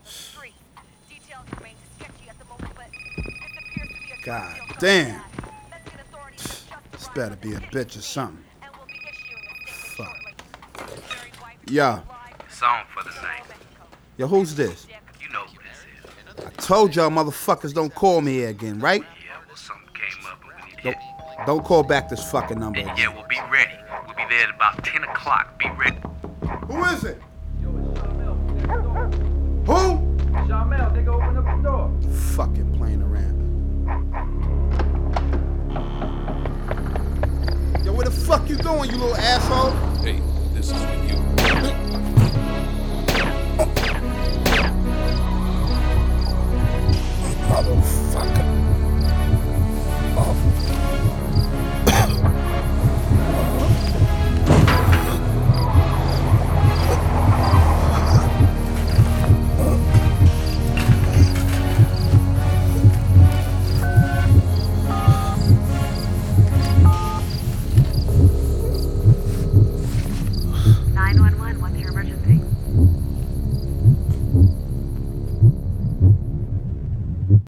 God damn. This better be a bitch or something. Fuck. Yo. Song for the night. Yo, who's this? You know who this is. I told y'all motherfuckers don't call me here again, right? Yeah, well, something came up and we need to Don't call back this fucking number Yeah, again. we'll be ready. We'll be there at about 10 o'clock. Be ready. Who is it? Who? Jamel, nigga, open up the door. Fucking playing around. Yo, where the fuck you going, you little asshole? Hey, this is